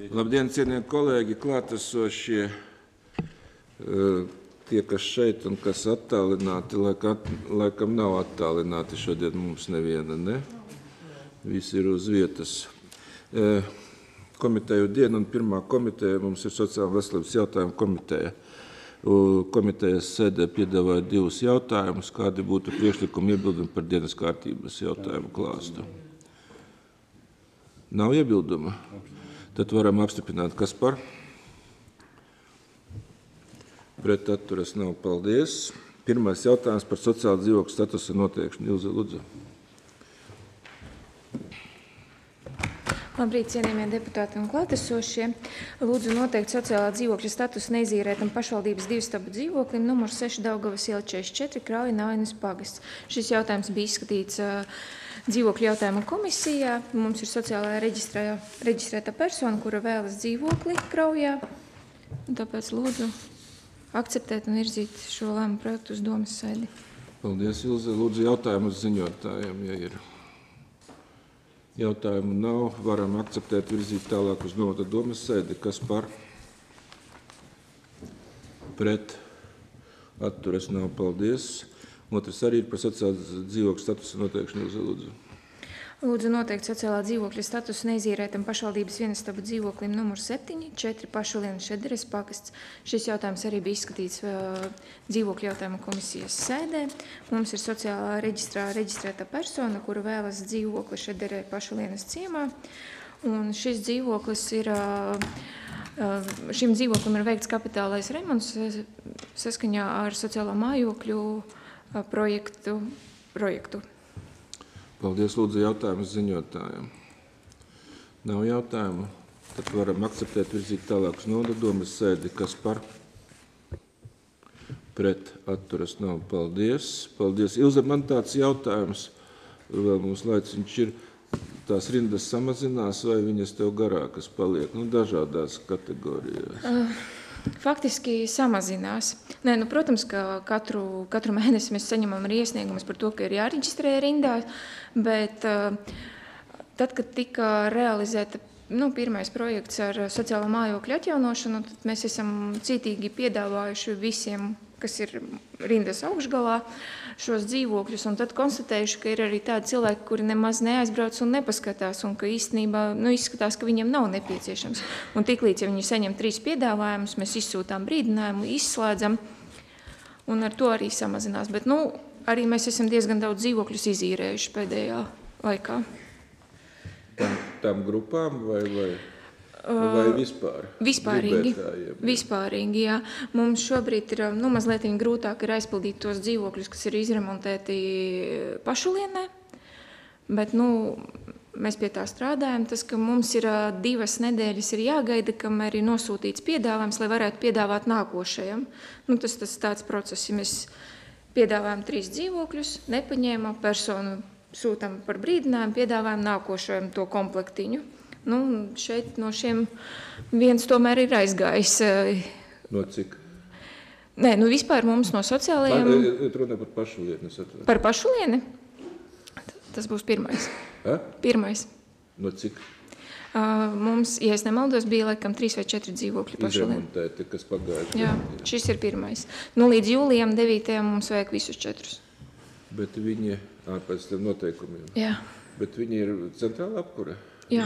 Labdien, cienījamie kolēģi, klātesošie, tie, kas šeit un kas attālināti, laikam nav attālināti šodien mums neviena, ne? Visi ir uz vietas. Komiteju diena un pirmā komiteja mums ir sociāla veselības jautājumu komiteja. Komitejas sēdē piedāvāja divus jautājumus, kādi būtu priekšlikumi iebildumi par dienas kārtības jautājumu klāstu. Nav iebilduma? Tad varam apstiprināt, kas par. Pret atturas nav, paldies. Pirmais jautājums par sociāla dzīvokļa statusa noteikšanu. Ilze, lūdzu. Labrīt, cienījamie deputāti un klātesošie. Lūdzu noteikt sociālā dzīvokļa statusu neizīrētam pašvaldības divstabu dzīvoklim numur 6 Daugavas iela 44 Krauja Nainas pagasts. Šis jautājums bija izskatīts dzīvokļu jautājumu komisijā. Mums ir sociālā reģistrēta persona, kura vēlas dzīvokli Kraujā. Tāpēc lūdzu akceptēt un virzīt šo lēmumu projektu uz domas sēdi. Paldies, Ilze. Lūdzu jautājumu uz ziņotājiem, ja ir. Jautājumu nav. Varam akceptēt, virzīt tālāk uz novada domas sēdi. Kas par? Pret atturas nav, paldies. Otrs arī ir par sociālā dzīvokļa statusa noteikšanu. Lūdzu. Lūdzu noteikt sociālā dzīvokļa statusu neizīrētam pašvaldības vienstabu dzīvoklim numur 7, 4 Pašulienas Šederes pagasts. Šis jautājums arī bija izskatīts dzīvokļu jautājumu komisijas sēdē. Mums ir sociālā reģistrēta persona, kura vēlas dzīvokli Šederē Pašulienas ciemā. Un šis dzīvoklis ir, šim dzīvoklim ir veikts kapitālais remonts saskaņā ar sociālā mājokļu projektu. Paldies, lūdzu, jautājumu ziņotājiem. Nav jautājumu. Tad varam akceptēt, virzīt tālāk uz novada domas sēdi. Kas par? Pret atturas nav. Paldies. Paldies. Ilze, man tāds jautājums, vēl mums laiciņš ir, tās rindas samazinās vai viņas tev garākas paliek? Dažādās kategorijās. Faktiski samazinās. Nē, protams, ka katru mēnesi mēs saņemam arī iesniegumus par to, ka ir jāreģistrē rindā, bet tad, kad tika realizēta pirmais projekts ar sociālo mājokļu atjaunošanu, tad mēs esam cītīgi piedāvājuši visiem, kas ir rindas augšgalā, šos dzīvokļus, un tad konstatējuši, ka ir arī tādi cilvēki, kuri nemaz neaizbrauc un nepaskatās, un ka īstenībā izskatās, ka viņiem nav nepieciešams. Un tiklīdz, ja viņi saņem 3 piedāvājumus, mēs izsūtām brīdinājumu, izslēdzam, un ar to arī samazinās. Bet arī mēs esam diezgan daudz dzīvokļus izīrējuši pēdējā laikā. Tām grupām vai vispār? Vispārīgi, jā. Mums šobrīd ir mazliet grūtāk ir aizpildīt tos dzīvokļus, kas ir izremontēti Pašulienē, bet mēs pie tā strādājam. Tas, ka mums ir 2 nedēļas ir jāgaida, kamēr ir nosūtīts piedāvājums, lai varētu piedāvāt nākošajam. Tas tāds process, ja mēs piedāvājam 3 dzīvokļus, nepaņēma personu, sūtam par brīdinājumu, piedāvājam nākošajam to komplektiņu. Šeit no šiem viens tomēr ir aizgājis. No cik? Nē, vispār mums no sociālajiem... Runā par Pašulieni. Par Pašulieni? Tas būs pirmais. Pirmais. No cik? Mums, ja es nemaldos, bija laikam 3 vai 4 dzīvokļi Pašulieni. Izremontēti, kas pagājuši. Jā, šis ir pirmais. Līdz jūlijam 9. mums vajag visus 4. Bet viņi pēc tiem noteikumiem? Jā. Bet viņi ir centrāla apkure? Jā.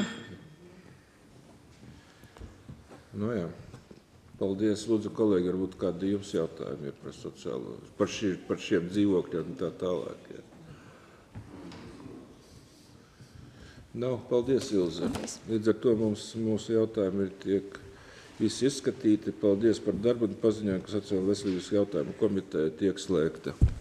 Jā. Paldies. Lūdzu, kolēģi, varbūt kādi jums jautājumi ir par sociālo, par šiem dzīvokļiem un tā tālāk. Jā. Nav. Paldies, Ilze. Paldies. Līdz ar to mūsu jautājumi tiek visi izskatīti. Paldies par darbu un paziņojumu, ka sociāla veselības jautājumu komiteja tiek slēgta.